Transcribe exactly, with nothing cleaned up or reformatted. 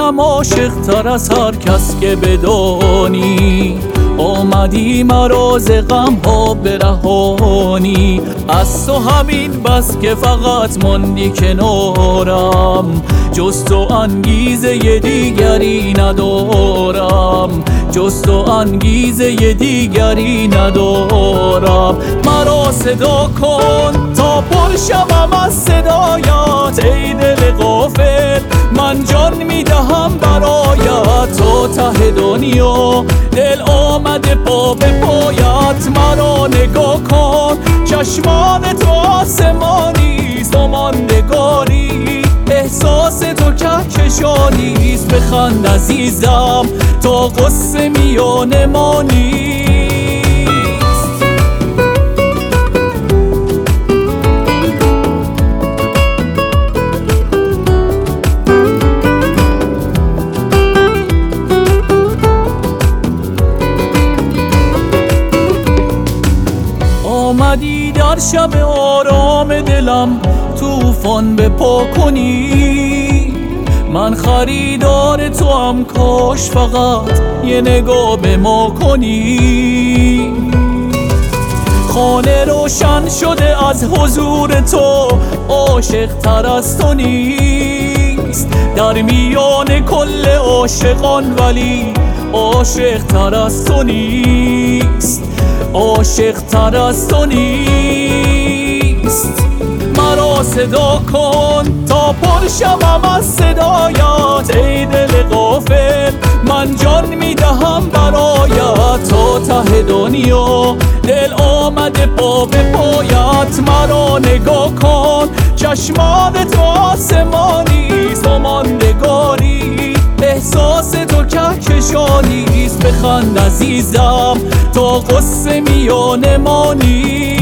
توام عاشق تر از هر کس که بدانی، آمدی مرا ز غم ها برهانی. از تو همین بس که فقط ماندی کنارم، جز تو انگیزه دیگری ندارم، جز تو انگیزه دیگری ندارم. مرا صدا کن تا پر شوم از صدایت، ای دل غافل من جان میدهم برایت. تا ته دنیا دل آمده پا به پایت، مرا نگاه کن چشمان تو آسمانیست و ماندگاری، احساس تو کهکشانیست. بخند عزیزم تا غصه میان ما نیست. آمدی در شب آرام دلم طوفان بپا کنی، من خریدار تو هم کاش فقط یه نگاه به ما کنی. خانه روشن شده از حضور تو، عاشق تر از تو نیست در میان کل عاشقان، ولی عاشق تر از تو نیست، عاشق تر از تو نیست. مرا صدا کن تا پر شوم از صدایت، ای دل غافل من جان میدهم برایت. تا ته دنیا دل آمده پا به پایت، مرا نگاه کن چشمان تو آسمانیست و ماندگاری، احساس تو کهکشانیست. بخند عزیزم تا غصه میان ما نیست.